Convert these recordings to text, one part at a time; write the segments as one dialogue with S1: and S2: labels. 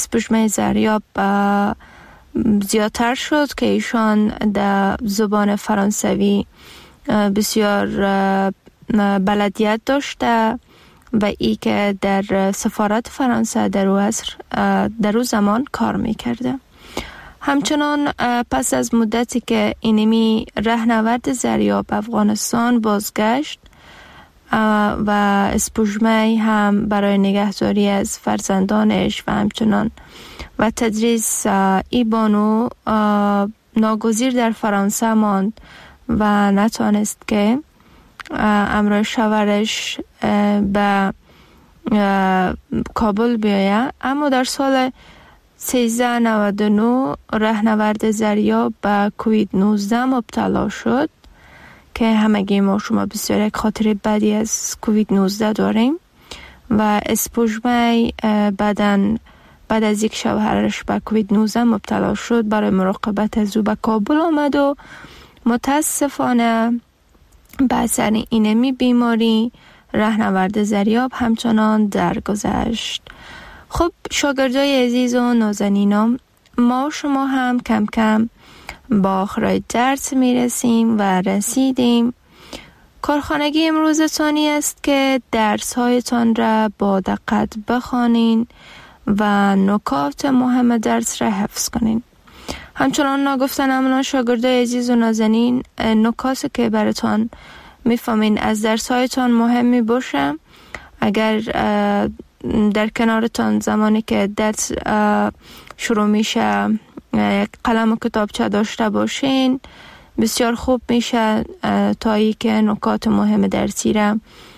S1: اسپوژمه زریاب زیادتر شد که ایشان در زبان فرانسوی بسیار بلدیت داشته و ای که در سفارت فرانسه در او زمان کار میکرده. همچنان پس از مدتی که اینمی رهنورد زریاب افغانستان بازگشت و اسپوژمه هم برای نگهداری از فرزندانش و همچنان و تدریس ای بانو ناگزیر در فرانسه ماند و نتوانست که امروز شوهرش به کابل بیاید. اما در سال 1399 رهنورد زریاب به کووید 19 مبتلا شد که همگی ما شما بسیار یک خاطره بدی از کووید 19 داریم و اسپوژمه بعد از یک شوهرش به کووید 19 مبتلا شد برای مراقبت از او به کابل آمد و متاسفانه به اثر اینمی بیماری رهنورد زریاب همچنان درگذشت. خب شاگردای عزیز و نازنینم، ما شما هم کم کم با آخرای درس میرسیم و رسیدیم. کارخانگی امروزتانی است که درس هایتان را با دقت بخوانین و نکات مهم درس را حفظ کنین. همچنان نگفتن امنا شاگردای عزیز و نازنین، نکاتی که براتان میفهمین از درس هایتان مهمی باشه. اگر در کنارتان زمانی که درس شروع میشه یک قلم و کتابچه داشته باشین بسیار خوب میشه تا ای که نکات مهم درسی را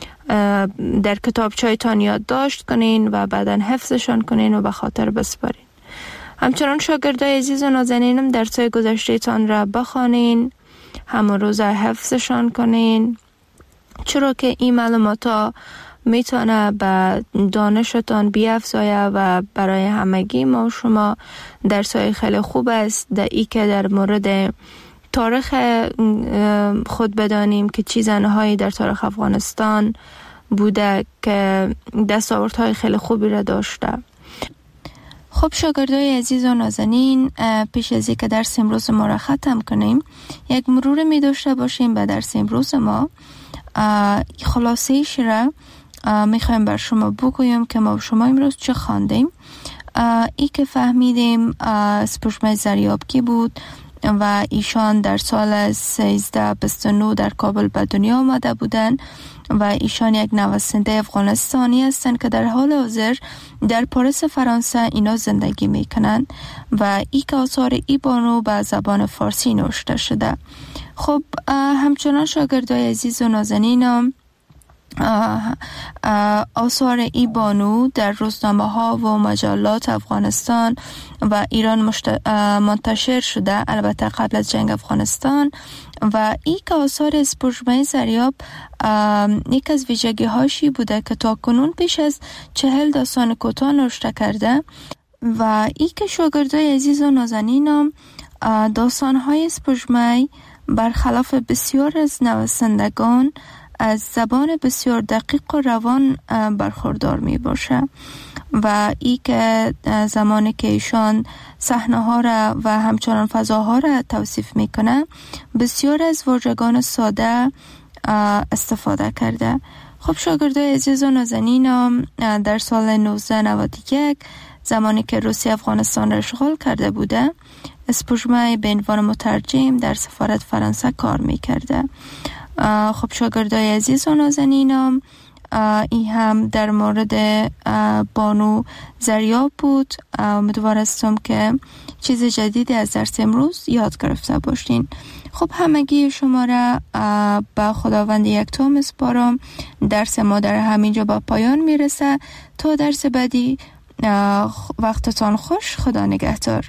S1: در کتابچه‌تان یادداشت کنین و بعداً حفظشان کنین و به خاطر بسپارین. همچنان شاگردای عزیز و نازنینم درس‌های گذشته‌تان را بخوانین، همون روز حفظشان کنین، چرا که این معلومات میتونه به دانشتان بیافزاید و برای همگی ما شما درس‌های خیلی خوب است در ای که در مورد تاریخ خود بدانیم که چه زنهایی در تاریخ افغانستان بوده که دستاوردهای خیلی خوبی را داشته. خب شاگردای عزیز و نازنین، پیش از اینکه درس امروز ما را ختم کنیم یک مرور می داشته باشیم به درس امروز ما. خلاصه‌ایش را میخوایم بر شما بگویم که ما شما امروز چه خواندیم. ای که فهمیدیم اسپوژمه زریاب کی بود و ایشان در سال 1329 در کابل به دنیا آمده بودند و ایشان یک نویسنده افغانستانی هستند که در حال حاضر در پاریس فرانسه اینا زندگی میکنند و ای که آثار ای بانو به زبان فارسی نوشته شده. خب همچنان شاگردای عزیز و نازنینم، آثار ای بانو در روزنامه ها و مجلات افغانستان و ایران منتشر شده، البته قبل از جنگ افغانستان. و ای که آثار اسپوژمه زریاب یک از ویژگی هاشی بوده که تا کنون پیش از 40 داستان کوتاه نوشته کرده و ای که شاگردای عزیز و نازنینم داستان های اسپوژمه برخلاف بسیار از نویسندگان از زبان بسیار دقیق و روان برخوردار می باشه و ای که زمانی که ایشان صحنه ها را و همچنان فضاها را توصیف می کنه بسیار از واژگان ساده استفاده کرده. خب شاگردای عزیز و نازنینم، در سال 1991 زمانی که روسیه افغانستان را اشغال کرده بوده اسپوژمه به عنوان مترجم در سفارت فرانسه کار می کرده. خب شاگردای عزیز و نازنینم، این هم در مورد بانو زریاب بود. امیدوار هستم که چیز جدیدی از درس امروز یاد گرفته باشین. خب همگی شما را به خداوند یکتا میسپارم. درس ما در همینجا به پایان میرسه. تا درس بعدی وقتتان خوش. خدا نگهدار.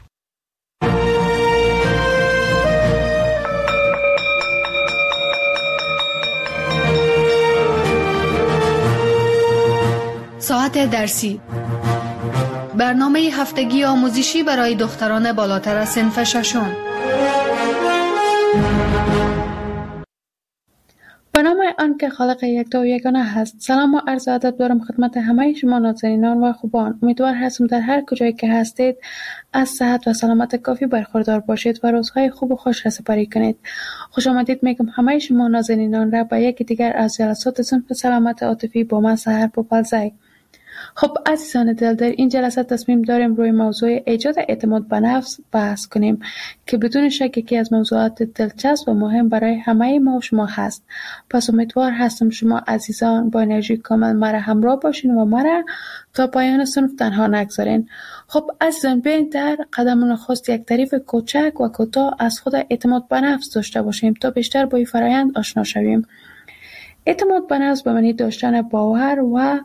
S2: ساعت درسی، برنامه هفتگی آموزشی برای دختران بالاتر از صنف ششم.
S3: به نام آن که خالق یکتا و یگانه هست. سلام و عرض ادب دارم خدمت همه شما نازنینان و خوبان. امیدوار هستم در هر کجایی که هستید از صحت و سلامت کافی برخوردار باشید و روزهای خوب و خوش را سپری کنید. خوش آمدید میگم همه شما نازنینان را به یکی دیگر از جلسات صنف سلامت عاطفی با من سحر پوپلزی. خب عزیزان دل، در این جلسه تصمیم داریم روی موضوع ایجاد اعتماد به نفس بحث کنیم که بدون شک یکی از موضوعات دلچسب و مهم برای همه ما و شما هست. پس امیدوار هستم شما عزیزان با انرژی کامل مرا همراه باشین و مرا تا پایان صنف تنها نگذارین. خب عزیزان، بیاین در قدم نخست یک تعریف کوچک و کوتاه از خود اعتماد به نفس داشته باشیم تا بیشتر با این فرآیند آشنا شویم. اعتماد به نفس به معنی داشتن باور و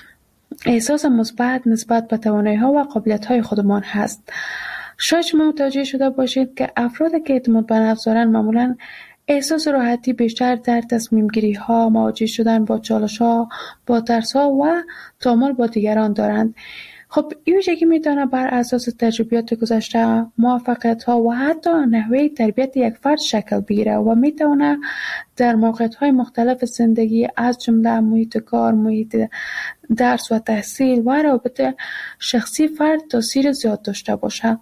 S3: احساس مثبت نسبت به توانایی‌ها و قابلیت‌های خودمان هست. شاید شما متوجه شده باشید که افرادی که اعتماد به نفس دارند معمولاً احساس راحتی بیشتر در تصمیم گیری ها، مواجه شدن با چالش ها، با ترس ها و تعامل با دیگران دارند. خب این ویژگی میتونه بر اساس تجربیات گذشته، موفقیت ها و حتی نحوه تربیت یک فرد شکل بگیره و میتونه در موقعیت های مختلف زندگی از جمله محیط کار، محیط درس و تحصیل و روابط شخصی فرد تاثیر زیاد داشته باشه.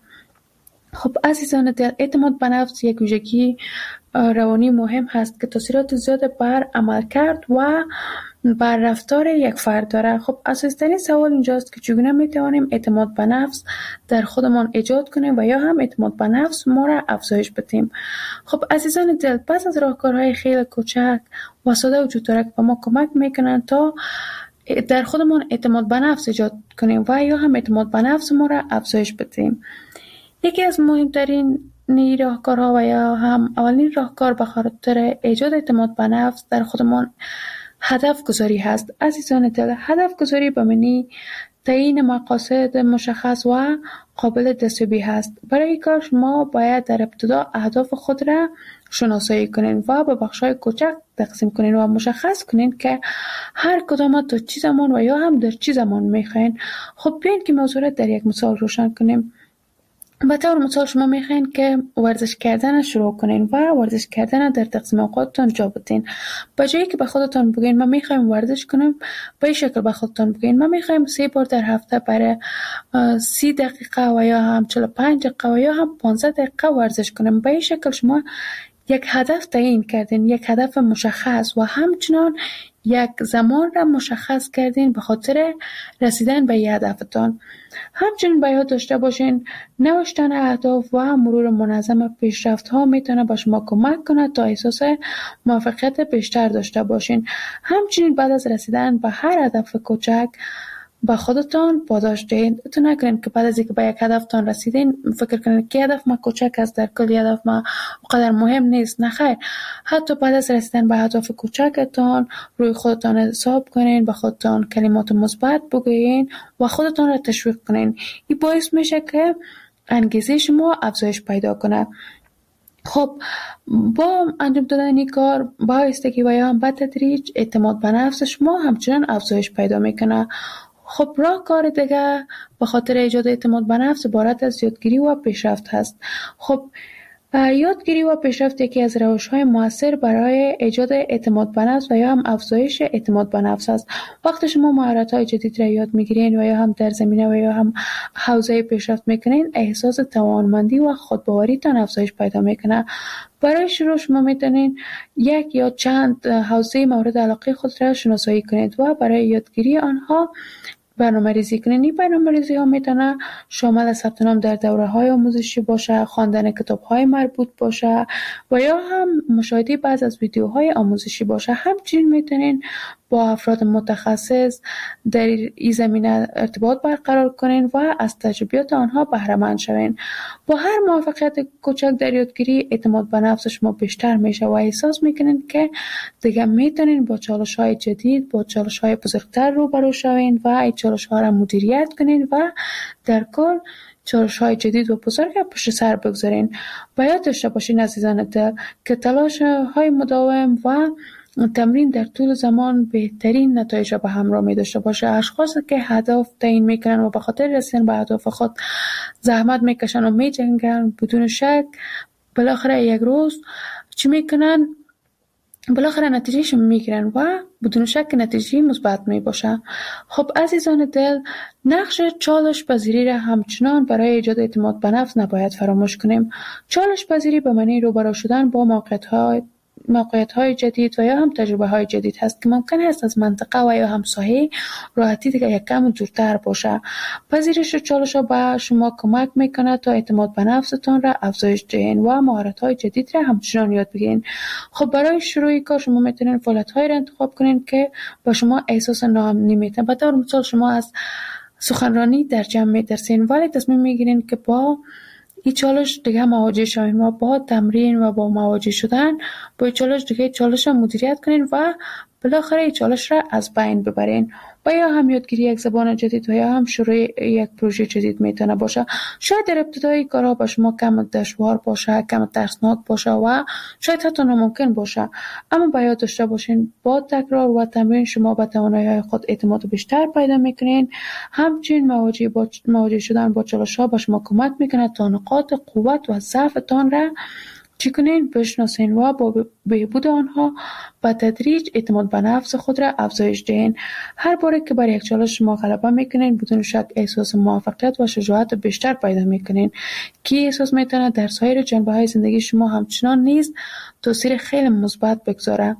S3: خب عزیزان دل، اعتماد به نفس یک ویژگی روانی مهم هست که تاثیرات زیاد بر عملکرد و بر رفتار یک فرد داره. خب اساسی‌ترین سوال اینجاست که چگونه میتوانیم اعتماد به نفس در خودمان ایجاد کنیم و یا هم اعتماد به نفس ما را افزایش بدیم. خب عزیزان دل، پس از راهکارهای خیلی کوچک و ساده وجود داره که به ما کمک میکنن تا در خودمان اعتماد به نفس ایجاد کنیم و یا هم اعتماد به نفس ما را افزایش بدیم. یکی از مهمترین راهکارها و یا هم اولین راهکار به خاطر ایجاد اعتماد به نفس در خودمان هدف گذاری هست. عزیزان دل، هدف گذاری به معنی تعیین مقاصد مشخص و قابل دستیابی هست. برای این کار شما باید در ابتدا اهداف خود را شناسایی کنین و به بخش‌های کوچک تقسیم کنین و مشخص کنین که هر کدام تا چه زمان و یا هم در چه زمان میخواین. خب بیاین که موضوع را در یک مثال روشن کنیم. به طور مثال شما میخواین که ورزش کردن شروع کنین و ورزش کردن در تقسیم اوقاتتان جا بدین. به جایی که به خودتان بگین من میخوایم ورزش کنم، به این شکل به خودتان بگین من میخوایم 3 بار در هفته برای 30 دقیقه و یا هم 45 دقیقه و یا هم 15 دقیقه ورزش کنم. به این شکل شما یک هدف تعیین کردین، یک هدف مشخص و همچنان یک زمان را مشخص کردین به خاطر رسیدن به هدفتان. همچنین باید داشته باشین نوشتن اهداف و مرور منظم پیشرفت ها میتونه به شما کمک کنه تا احساس موفقیت بیشتر داشته باشین. همچنین بعد از رسیدن به هر هدف کوچک با خودتان پاداش دهید. تو نکنین که بعد از اینکه به یک هدفتان رسیدین فکر کنین که هدف ما کوچک است، در کل هدف ما اونقدر مهم نیست. نه خیر، حتی بعد از رسیدن به هدف کوچکتان روی خودتان حساب کنین، به خودتان کلمات مثبت بگویین و خودتان را تشویق کنین. این باعث میشه که انگیزه شما افزایش پیدا کنه. خب با انجام دادن این کار با آهستگی و یا هم به تدریج اعتماد به نفس شما همچنان افزایش پیدا میکنه. خب راهکار دیگه به خاطر ایجاد اعتماد به نفس عبارت از یادگیری و پیشرفت هست. خب یادگیری و پیشرفت یکی از روش‌های مؤثر برای ایجاد اعتماد به نفس و یا هم افزایش اعتماد به نفس است. وقتی شما مهارت‌های جدید را یاد می‌گیرین و یا هم در زمینه و یا هم حوزه پیشرفت می‌کنین، احساس توانمندی و خودباوریتان افزایش پیدا می‌کنه. برای شروع شما میتونین یک یا چند حوزه مورد علاقه خود را شناسایی کنید و برای یادگیری آنها برنامه‌ریزی کنید. این برنامه‌ریزی ها میتونه شامل ثبت نام در دوره‌های آموزشی باشه، خواندن کتاب‌های مربوط باشه و یا هم مشاهده بعضی از ویدیوهای آموزشی باشه. همچنین میتونین با افراد متخصص در این زمینه ارتباط برقرار کنین و از تجربیات آنها بهره مند شوین. با هر موفقیت کوچک در یادگیری اعتماد به نفس شما بیشتر میشه و احساس میکنین که دیگه میتونین با چالش‌های جدید، با چالش‌های بزرگتر روبرو شوین و این چالش‌ها را مدیریت کنین و در کل چالش‌های جدید و بزرگ پشت سر بگذارین. و یاد داشته باشین عزیزان دل که تلاش‌های مداوم و تمرین در طول زمان بهترین نتایج را به همراه می داشته باشه. اشخاصی که هدف تعیین میکنن و به خاطر رسیدن به اهداف خود زحمت میکشن و میجنگن، بدون شک بالاخره یک روز چی میکنن؟ بالاخره نتیجهش میگیرن و بدون شک نتیجه مثبت می باشه. خب عزیزان دل، نقش چالش پذیری را همچنان برای ایجاد اعتماد به نفس نباید فراموش کنیم. چالش پذیری به معنی روبرو شدن با موقعیت‌های جدید و یا هم تجربه‌های جدید هست که ممکن است از منطقه و یا هم ساحه راحتی دیگه یک کم دورتر باشه. پذیرش چالش‌ها به شما کمک میکنه تا اعتماد به نفستان را افزایش دهین و مهارت‌های جدید را همچنان یاد بگیرین. خب برای شروع کار شما میتونین فعالیت‌هایی را انتخاب کنین که با شما احساس ناامنی میتن. به طور مثال شما از سخنرانی در جمع میترسین ولی تصمیم میگیرین که با این چالش دیگه مواجه شوین و با تمرین و با مواجه شدن با این چالش دیگه چالش را مدیریت کنین و بالاخره این چالش را از بین ببرین. و یا هم یادگیری یک زبان جدید و یا هم شروع یک پروژه جدید میتونه باشه. شاید در ابتدای کارها با شما کم دشوار باشه، کم ترسناک باشه و شاید حتی ناممکن باشه، اما باید داشته باشین با تکرار و تمرین شما به توانایی‌های خود اعتماد بیشتر پیدا میکنین. همچنین مواجه شدن با چالش‌ها به شما کمک میکنه تا نقاط قوت و ضعفتان را چی کنین؟ بشناسین و با بهبود آنها به تدریج اعتماد به نفس خود را افزایش دهین. هر باره که بر یک چالش شما غلبه میکنین بدون شک احساس موفقیت و شجاعت بیشتر پیدا میکنین که احساس میتونه در سایر جنبه‌های زندگی شما همچنان نیز تاثیر خیلی مثبت بگذاره.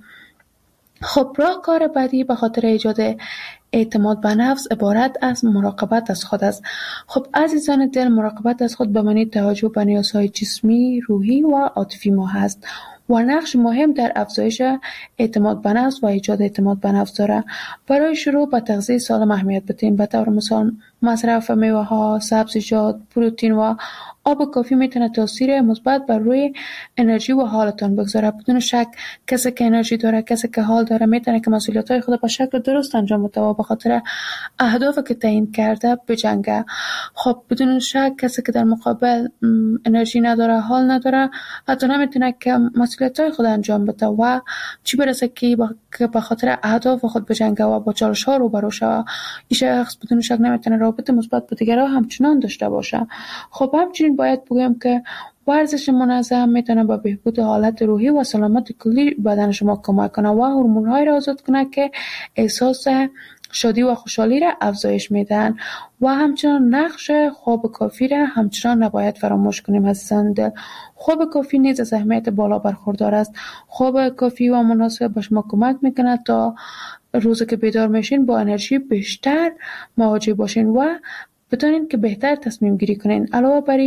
S3: خب راهکار بعدی به خاطر ایجاد اعتماد به نفس عبارت از مراقبت از خود است. خب عزیزان دل، مراقبت از خود به معنی توجه به نیازهای جسمی، روحی و عاطفی ما هست و نقش مهم در افزایش اعتماد به نفس و ایجاد اعتماد به نفس داره. برای شروع به تغذیه سالم اهمیت بدین. به طور مثال مصرف میوه‌ها، سبزیجات، پروتئین و آب کافی میتونه تاثیر مثبت بر روی انرژی و حالتان بگذاره. بدون شک کسی که انرژی داره، کسی که حال داره، میتونه که مسئولیت‌های خود به شکل درست انجام بده و به خاطر اهدافی که تعیین کرده بجنگه. خب بدون شک کسی که در مقابل انرژی نداره، حال نداره، حتی نمیتونه که مسئولیت‌های خود انجام بده و چی برسه که به خاطر اهداف خود بجنگه و با چالش‌ها روبرو شه. این شخص بدون شک نمیتونه رابطه مثبت با دیگران همچنان داشته باشه. خب همچنین باید بگم که ورزش منظم میتونه به بهبود حالت روحی و سلامت کلی بدن شما کمک کنه و هورمون‌هایی را آزاد کنه که احساس شادی و خوشحالی را افزایش میدن. و همچنان نقش خواب کافی را همچنان نباید فراموش کنیم عزیزان دل. خواب کافی نیز از اهمیت بالا برخوردار است. خواب کافی و مناسب به شما کمک میکنه تا روزی که بیدار میشین با انرژی بیشتر مواجه باشین و بتونین که بهتر تصمیم گیری کنین. علاوه بر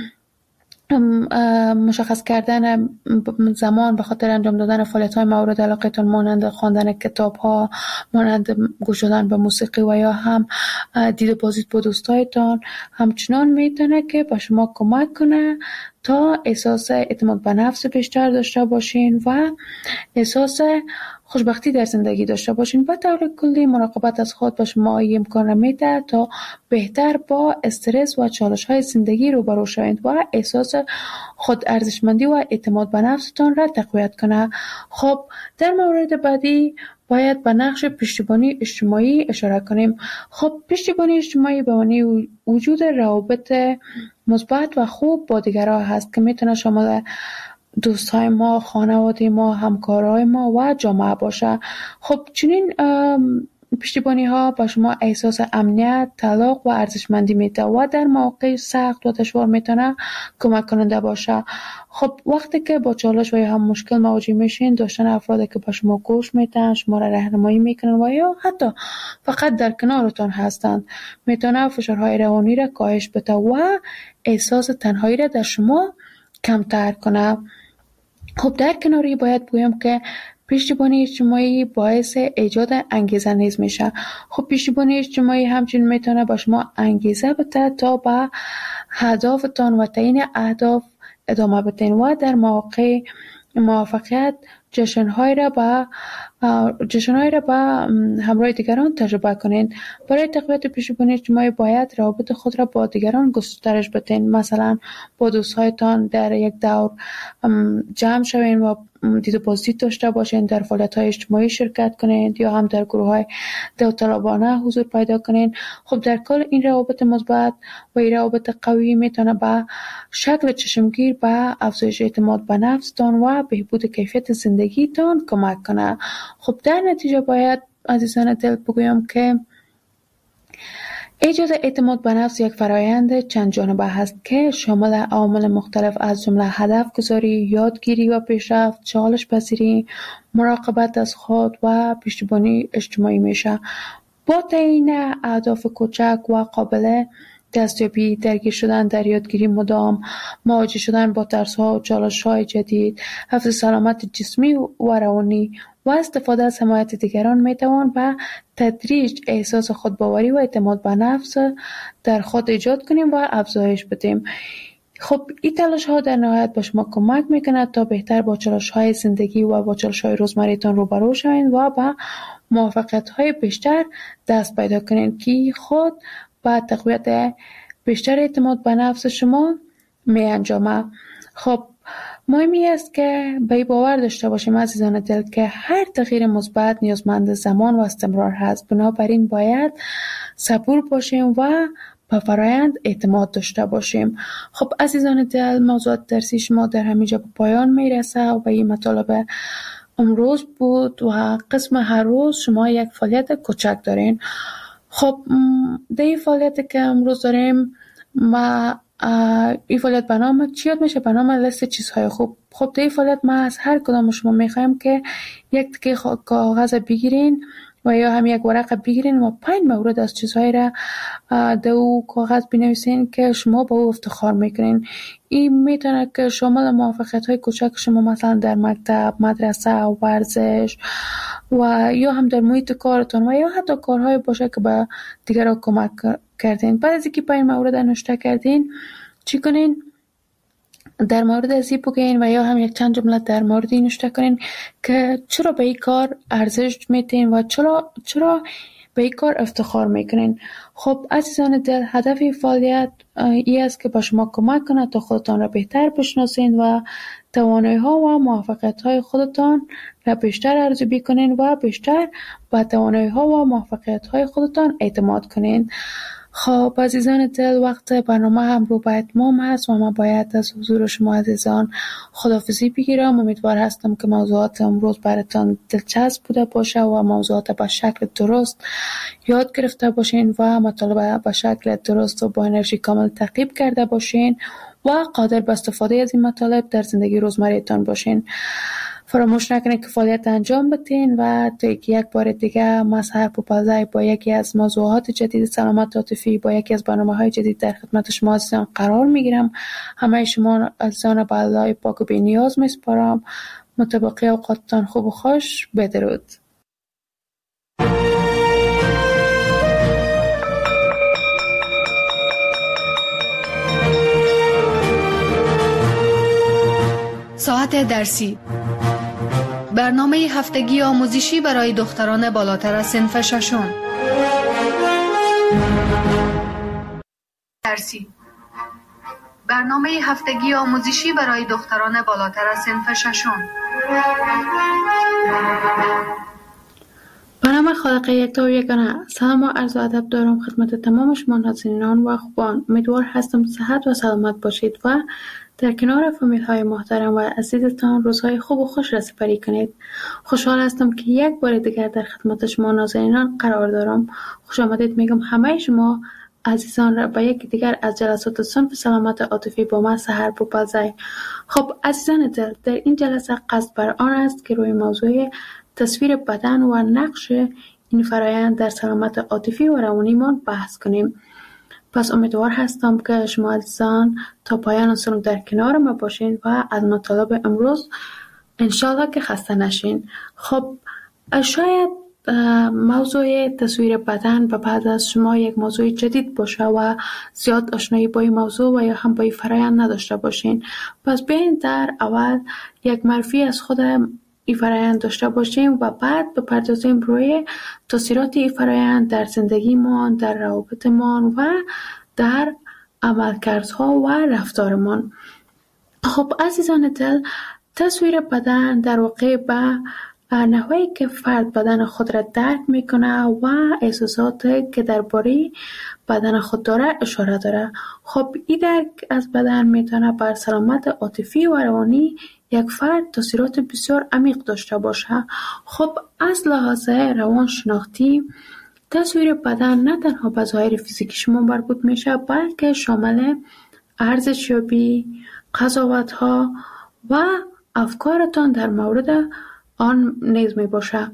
S3: مشخص کردن زمان به خاطر انجام دادن فعالیت‌های مورد علاقه‌تان مانند خواندن کتاب‌ها، مانند گوش دادن به موسیقی و یا هم دید و بازدید با دوستایتان همچنان میتونه که به شما کمک کنه تا احساس اعتماد به نفس بیشتر داشته باشین و احساس خوشبختی در زندگی داشته باشین. به طور کلی مراقبت از خود به شما این امکان میده تا بهتر با استرس و چالش‌های زندگی روبرو شوید و احساس خود ارزشمندی و اعتماد به نفستان را تقویت کنه. خب در مورد بعدی باید به نقش پشتیبانی اجتماعی اشاره کنیم. خب پشتیبانی اجتماعی به معنی وجود روابط مثبت و خوب با دیگران هست که میتونه شامل دوستای ما، خانواده ما، همکارای ما و جامعه باشه. خب چنین پشتیبانی ها با شما احساس امنیت، تعلق و ارزشمندی میده و در مواقع سخت و دشوار میتونه کمک کننده باشه. خب وقتی که با چالش و یا هم مشکل مواجه میشین، داشتن افرادی که با شما گوش میدن، شما را راهنمایی میکنن و یا حتی فقط در کنارتان هستند میتونه فشارهای روانی را کاهش بده و احساس تنهایی را در شما کمتر کنه. خب در کناری باید بگویم که پشتیبانی اجتماعی باعث ایجاد انگیزه نیز میشه. خب پشتیبانی اجتماعی همچنین میتونه با شما انگیزه بده تا به هدفتان و تعیین اهداف ادامه بدین و در مواقع موفقیت جشن‌هایی را به همراه دیگران تجربه کنین. برای تقویت پشتیبانی اجتماعی باید روابط خود را با دیگران گسترش بدین. مثلا با دوستایتان در یک دور جمع شوین و دید و بازدید داشته باشین، در فعالیت‌های اجتماعی شرکت کنین یا هم در گروه‌های داوطلبانه حضور پیدا کنین. خب در کل این روابط مثبت و این روابط قوی میتونه به شکل چشمگیر به افزایش اعتماد به نفستان و بهبود کیفیت زندگی زندگیتون کمک کنه. خب در نتیجه باید عزیزان دل بگویم که ایجاد اعتماد به نفس یک فرایند چند جانبه هست که شامل عوامل مختلف از جمله هدف گذاری، یادگیری و پیشرفت، چالش پذیری، مراقبت از خود و پشتیبانی اجتماعی میشه. با تعیین اهداف کوچک و قابل دستیابی، درگیر شدن در یادگیری مدام، مواجه شدن با ترس‌ها و چالش‌های جدید، حفظ سلامت جسمی و روانی و استفاده از حمایت دیگران میتوان به تدریج احساس خودباوری و اعتماد به نفس در خود ایجاد کنیم و افزایش بدیم. خب این تلاش ها در نهایت به شما کمک میکنه تا بهتر با چالش های زندگی و با چالش های روزمره‌تان روبرو شوین و به موفقیت های بیشتر دست پیدا کنین که خود با تقویت بیشتر اعتماد به نفس شما می انجامه. خب مهمی است که به این باور داشته باشیم عزیزان دل که هر تغییر مثبت نیازمند زمان و استمرار هست. بنابراین باید صبور باشیم و به فرایند اعتماد داشته باشیم. خب عزیزان دل، موضوعات درسی شما در همینجا به پایان میرسه و به این مطالب امروز بود و قسم هر روز شما یک فعالیت کوچک دارین. خب در این فعالیت که امروز داریم ما این فعالیت به نام چی یاد میشه؟ به نام لیست چیزهای خوب. خب در این فعالیت ما از هر کدام شما میخوایم که یک تکه کاغذ بگیرین و یا هم یک ورق بگیرین و 5 مورد از چیزهایی را در او کاغذ بنویسین که شما با او افتخار میکنین. این میتونه که شامل موفقیت های کوچک شما مثلا در مکتب، مدرسه، ورزش و یا هم در محیط کارتون و یا حتی کارهای باشه که به دیگران کمک کردین. بعد از اینکه 5 مورد نوشته کردین چی کنین؟ در مورد ازی بگین و یا هم یک چند جمله در مورد این نوشته کنین که چرا به این کار ارزش میتین و چرا به این کار افتخار میکنین. خب عزیزان دل، هدف این فعالیت این است که با شما کمک کنه تا خودتان را بهتر بشناسین و توانایی ها و موفقیت های خودتان را بیشتر ارزیابی کنین و بیشتر به توانایی ها و موفقیت های خودتان اعتماد کنین. خب عزیزان دل، وقت برنامه هم رو به اتمام هست و من باید از حضور شما عزیزان خداحافظی بگیرم. امیدوار هستم که موضوعات امروز براتان دلچسب بوده باشه و موضوعات به شکل درست یاد گرفته باشین و مطالب به شکل درست و با انرژی کامل تعقیب کرده باشین و قادر به استفاده از این مطالب در زندگی روزمره‌تان باشین. فراموش نکنید که فعالیت انجام بدین و تا یک بار دیگه من سحر پوپلزی با یکی از موضوعات جدید سلامت عاطفی با یکی از برنامه‌های جدید در خدمت شما عزیزان قرار میگیرم. همه شما عزیزان به الله پاک و بی‌نیاز میسپارم. متبقی اوقاتتان خوب و خوش. بدرود.
S2: ساعت درسی، برنامه هفتگی آموزشی برای دختران بالاتر از صنف ششم. درسی، برنامه هفتگی آموزشی برای دختران بالاتر از صنف ششم.
S3: به نام خالق یکتا و یگانه، سلام و عرض ادب دارم خدمت تمام شما ناظرینان و خوبان. امیدوار هستم صحت و سلامت باشید و در کنار فامیل های محترم و عزیزتان روزهای خوب و خوش را سپری کنید. خوشحال هستم که یک بار دیگر در خدمت شما ناظرینان قرار دارم. خوش آمدید میگم همه شما عزیزان را به یک دیگر از جلسات صنف سلامت عاطفی با من سحر پوپلزی. خب عزیزان دل، در این جلسه قصد بر آن است که روی موضوع تصویر بدن و نقش این فرایند در سلامت عاطفی و روانیمان بحث کنیم. پس امیدوار هستم که شما عزیزان تا پایان سنو در کنار ما باشین و از مطالب امروز انشالله که خسته نشین. خب شاید موضوع تصویر بدن و بعد از شما یک موضوع جدید باشه و زیاد آشنایی با این موضوع و یا هم با این فرایند نداشته باشین. پس بیاین در اول یک معرفی از خود این فرایند داشته باشیم و بعد بپردازیم روی تاثیرات این فرایند در زندگیمان، در روابطمان و در عملکردها و رفتارمان. خب عزیزان دل، تصویر بدن در واقع به نحوی که فرد بدن خود را درک میکنه و احساسات که درباره بدن خود داره اشاره داره. خب این درک از بدن میتونه بر سلامت عاطفی و روانی یک فرد تاثیرات بسیار عمیق داشته باشه. خب از لحاظ روانشناختی تصویر بدن نه تنها به ظاهر فیزیکی شما مربوط میشه، بلکه شامل ارزشیابی، قضاوت‌ها و افکارتان در مورد آن نیز می باشه.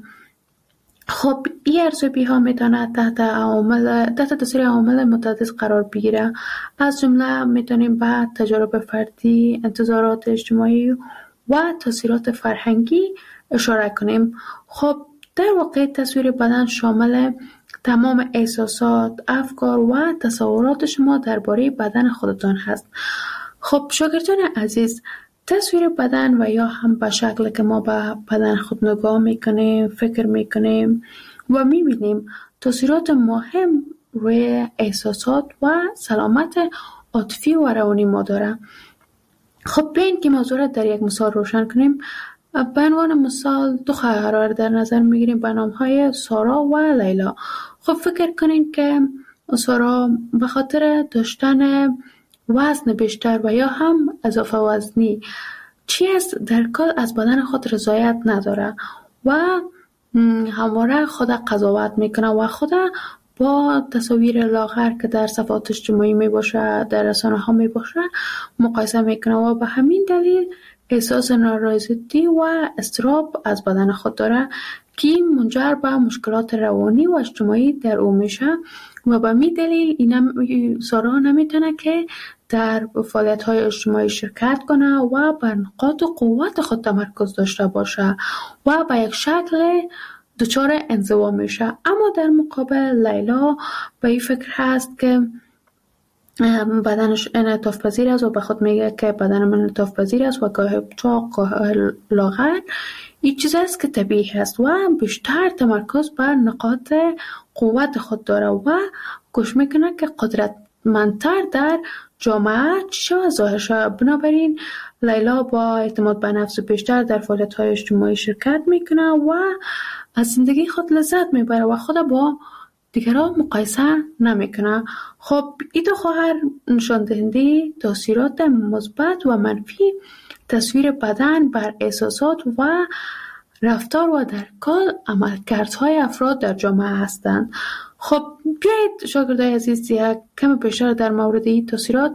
S3: خب این ارزیابی ها میتونه تحت تاثیر عوامل متعدد قرار بگیره. از جمله میتونیم به تجارب فردی، انتظارات اجتماعی و تاثیرات فرهنگی اشاره کنیم. خب در واقع تصویر بدن شامل تمام احساسات، افکار و تصورات شما درباره بدن خودتان هست. خب شاگردان عزیز، تصویر بدن و یا هم به شکل که ما به بدن خود نگاه میکنیم، فکر میکنیم و میبینیم تاثیرات مهم روی احساسات و سلامت عاطفی و روانی ما داره. خب بیاین که موضوع را در یک مثال روشن کنیم. به عنوان مثال دو خواهر را در نظر میگیریم به نامهای سارا و لیلا. خب فکر کنین که سارا به خاطر داشتن وزن بیشتر و یا هم اضافه وزنی چیز در کل از بدن خود رضایت نداره و همواره خود قضاوت میکنه و خود با تصاویر لاغر که در صفحات اجتماعی می باشه، در رسانه ها می باشه مقایسه میکنه و به همین دلیل احساس نارضایتی و اضطراب از بدن خود داره که منجر به مشکلات روانی و اجتماعی در او میشه و به می دلیل سارا نمیتونه که در فعالیت‌های اجتماعی شرکت کنه و بر نقاط قوت خود تمرکز داشته باشه و به یک شکل دچار انزوا میشه. اما در مقابل لیلا به این فکر هست که بدنش انعطاف پذیر است و به خود میگه که بدن من انعطاف پذیر است و گاه چاق گاه لاغر این چیز است که طبیعی است و بیشتر تمرکز بر نقاط قوت خود داره و کوشش میکنه که قدرتمندتر در جامعه چی و ظاهر شود. بنابراین لیلا با اعتماد به نفس بیشتر در فعالیت‌های اجتماعی شرکت میکنه و از زندگی خود لذت میبره و خود با دیگران مقایسه نمیکنه. خب این دو خواهر نشان دهنده تاثیرات مثبت و منفی تصویر بدن بر احساسات و رفتار و در کل عملکردهای افراد در جامعه هستند. خب بیایید شاگردای عزیز یک کم بیشتر در مورد این تاثیرات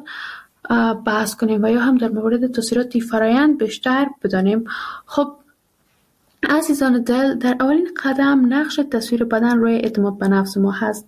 S3: بحث کنیم و یا هم در مورد تاثیرات فرایند بیشتر بدانیم. خب عزیزان دل، در اولین قدم نقش تصویر بدن روی اعتماد به نفس ما هست.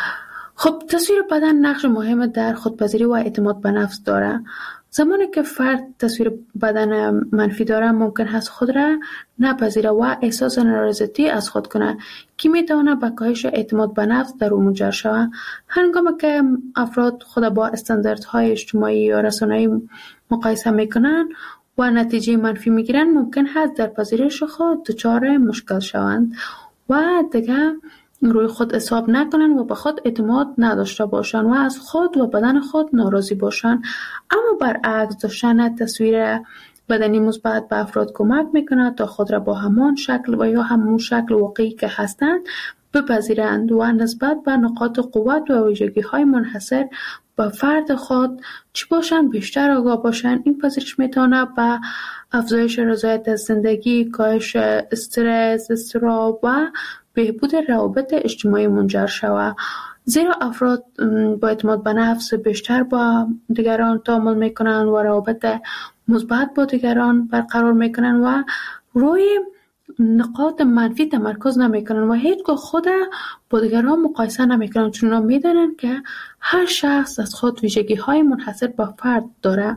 S3: خب تصویر بدن نقش مهم در خودپذیری و اعتماد به نفس داره. زمانی که فرد تصویر بدن منفی داره ممکن هست خود را نپذیره و احساس نارضایتی از خود کنه که میتونه به کاهش اعتماد به نفس در او منجر شود. هنگامی که افراد خود با استانداردهای اجتماعی یا رسانه‌ای مقایسه میکنن و نتیجه منفی میگیرن ممکن هست در پذیرش خود دچار مشکل شوند و دیگه روی خود حساب نکنن و به خود اعتماد نداشته باشن و از خود و بدن خود ناراضی باشن. اما برعکس داشتن تصویر بدنی مثبت به افراد کمک میکنه تا خود را با همان شکل و یا همون شکل واقعی که هستند بپذیرند و نسبت به نقاط قوت و ویژگی‌های منحصر به فرد خود چی باشن بیشتر آگاه باشن. این پذیرش میتونه به افزایش رضایت از زندگی، کاهش استرس، اضطراب و بهبود روابط اجتماعی منجر شود. زیرا افراد با اعتماد به نفس بیشتر با دیگران تعامل میکنن و روابط مثبت با دیگران برقرار میکنن و روی نقاط منفی تمرکز نمیکنن و هیچگاه خود با دیگران مقایسه نمیکنن، چون میدونن که هر شخص از خود ویژگی های منحصر به فرد داره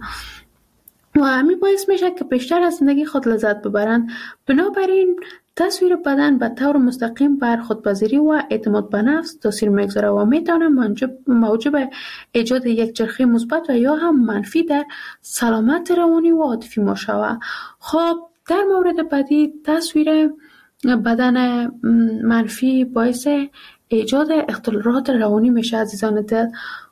S3: و همین باعث میشه که بیشتر از زندگی خود لذت ببرن. بنابراین تصویر بدن به طور مستقیم بر خودپذیری و اعتماد به نفس تاثیر میگذاره و میتونه موجب ایجاد یک چرخه مثبت و یا هم منفی در سلامت روانی و عاطفی ما شود. خب در مورد بعدی تصویر بدن منفی باعث ایجاد اختلالات روانی میشه عزیزان دل.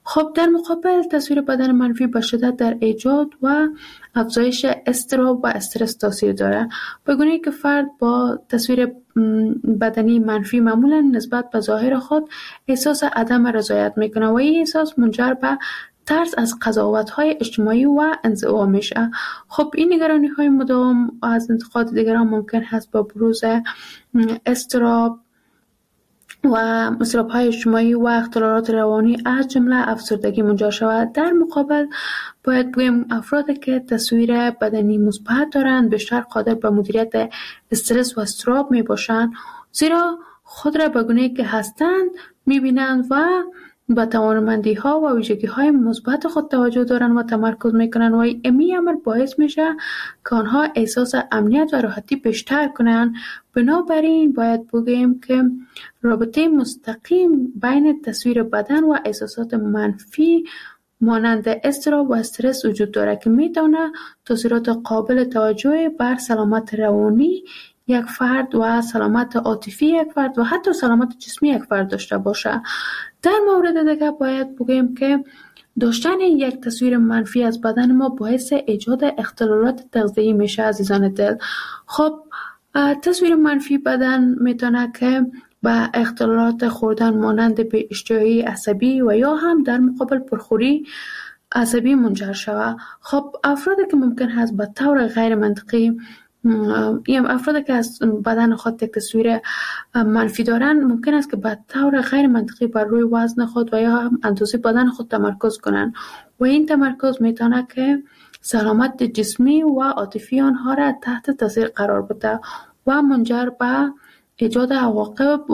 S3: خب در مقابل تصویر بدن منفی به شدت در ایجاد و افزایش اضطراب و استرس تاثیر داره، به گونه‌ای که فرد با تصویر بدنی منفی معمولا نسبت به ظاهر خود احساس عدم رضایت میکنه و این احساس منجر به ترس از قضاوت‌های اجتماعی و انزوا میشه. خب این نگرانی‌های مداوم از انتقاد دیگران ممکن هست با بروز اضطراب و اضطراب‌های اجتماعی و اختلالات روانی از جمله افسردگی منجر شود. در مقابل باید بگیم افرادی که تصویر بدنی مثبت دارند بیشتر قادر به مدیریت استرس و اضطراب می باشند، زیرا خود را به گونه‌ای که هستند می‌بینند و به توانمندی‌ها و ویژگی‌های مثبت خود توجه دارند و تمرکز می‌کنند و این امر باعث میشه که آنها احساس امنیت و راحتی بیشتر کنند. بنابراین باید بگیم که رابطه مستقیم بین تصویر بدن و احساسات منفی مانند اضطراب و استرس وجود دارد که می‌تواند تاثیرات قابل توجهی بر سلامت روانی یک فرد و سلامت عاطفی یک فرد و حتی سلامت جسمی یک فرد داشته باشه. در مورد دیگر باید بگیم که داشتن یک تصویر منفی از بدن ما باعث ایجاد اختلالات تغذیه‌ای میشه عزیزان دل. خب تصویر منفی بدن میتونه که به اختلالات خوردن مانند به اشتهایی عصبی و یا هم در مقابل پرخوری عصبی منجر شود. خب افرادی که ممکن هست به طور غیر منطقی افرادی که از بدن خود یک تصویر منفی دارند ممکن است که به طور غیر منطقی بر روی وزن خود و یا هم اندازه بدن خود تمرکز کنند و این تمرکز میتونه که سلامت جسمی و عاطفی آنها را تحت تاثیر قرار بده و منجر به ایجاد عواقب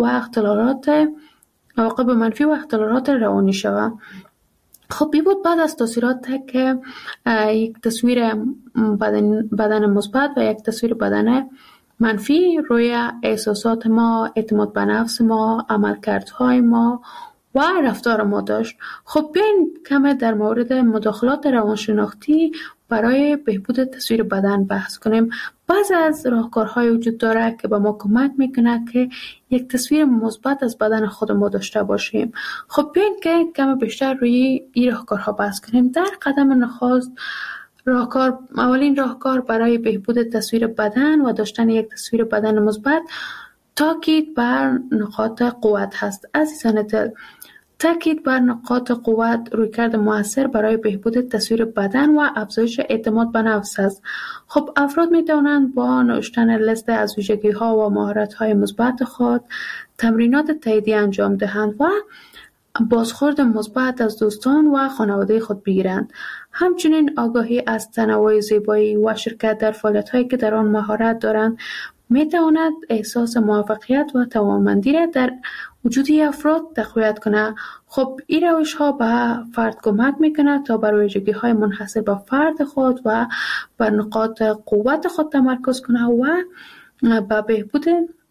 S3: منفی و اختلالات روانی شود. خب این بود بعد از تاثیرات که یک تصویر بدن مثبت و یک تصویر بدن منفی روی احساسات ما، اعتماد به نفس ما، عملکردهای ما و رفتار ما داشت. خب بیاین کم در مورد مداخلات روانشناختی برای بهبود تصویر بدن بحث کنیم. بعضی از راهکارهای وجود داره که به ما کمک میکنه که یک تصویر مثبت از بدن خود ما داشته باشیم. خب بیاین که کم بیشتر روی این راهکارها بحث کنیم. در قدم نخست اولین راهکار برای بهبود تصویر بدن و داشتن یک تصویر بدن مثبت تاکید بر نقاط قوت هست. عزیزان دل، تاکید بر نقاط قوت رویکرد مؤثر برای بهبود تصویر بدن و افزایش اعتماد به نفس است. خب افراد می توانند با نوشتن لیست از ویژگی‌ها و مهارت‌های مثبت خود تمرینات تاییدی انجام دهند و بازخورد مثبت از دوستان و خانواده خود بگیرند. همچنین آگاهی از تنوع زیبایی و شرکت در فعالیت‌هایی که در آن مهارت دارند میتواند احساس موفقیت و توانمندی را در وجود افراد تقویت کنه. خب این روش ها به فرد کمک میکنه تا بر ویژگی‌های منحصر به فرد خود و بر نقاط قوت خود تمرکز کنه و به بهبود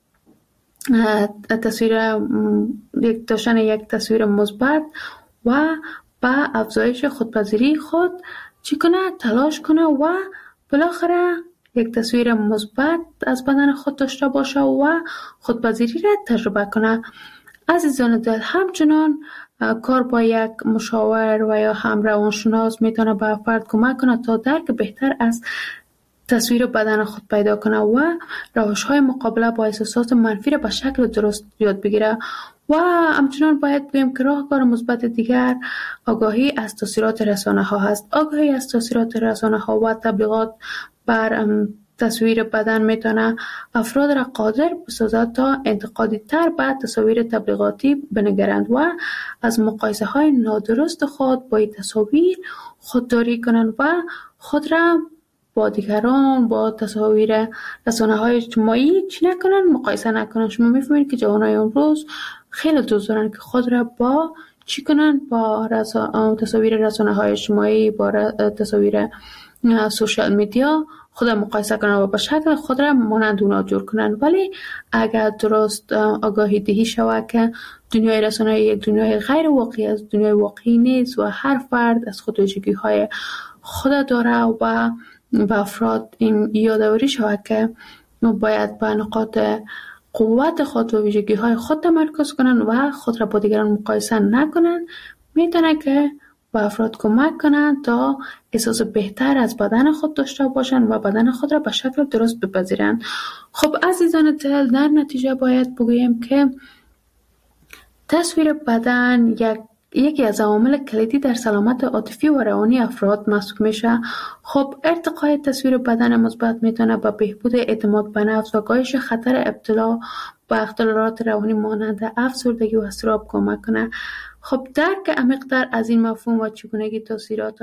S3: داشتن یک تصویر مثبت و به افزایش خودپذیری خود تلاش کنه و بالاخره یک تصویر مثبت از بدن خود داشته باشه و خودپذیری را تجربه کنه. عزیزان دل، همچنان کار با یک مشاور و یا هم روانشناس میتونه به فرد کمک کنه تا درک بهتر از تصویر بدن خود پیدا کنه و روش‌های مقابله با احساسات منفی را به شکل درست یاد بگیره. و همچنان باید بگیم که راهکار مثبت دیگر آگاهی از تاثیرات رسانه‌ها هست. آگاهی از تاثیرات رسانه‌ها و تبلیغات بر تصویر بدن میتونه افراد را قادر بسازد تا انتقادی تر به تصاویر تبلیغاتی بنگرند و از مقایسه های نادرست خود با این تصاویر خودداری کنند و خود را با دیگران با تصاویر رسانه های اجتماعی چی نکنن، مقایسه نکنن. شما میفهمید که جوانای امروز خیلی دوست دارن که خود را با چی کنن، با تصاویر رسانه های اجتماعی، با تصاویر سوشال میدیا خود مقایسه کنن و به شکل خود را مانند اونا جور کنن. ولی اگر درست آگاهی دهی شود که دنیای رسانه یک دنیای غیر واقعی است، دنیای واقعی نیست و هر فرد از خود ویژگی‌های خود داره و به افراد این یادآوری شود که باید به نقاط قوت خود و ویژگی‌های خود تمرکز کنن و خود را با دیگران مقایسه نکنن، میتونه که به افراد کمک کنند تا احساس بهتر از بدن خود داشته باشند و بدن خود را به شکل درست بپذیرند. خب عزیزان دل، در نتیجه باید بگوییم که تصویر بدن یکی از عوامل کلیدی در سلامت عاطفی و روانی افراد محسوب میشه. خب ارتقای تصویر بدن مثبت میتونه به بهبود اعتماد به نفس و کاهش خطر ابتلا به اختلالات روانی مانند افسردگی و اضطراب کمک کنه. خب درک عمیق‌تر از این مفهوم و چگونگی تاثیرات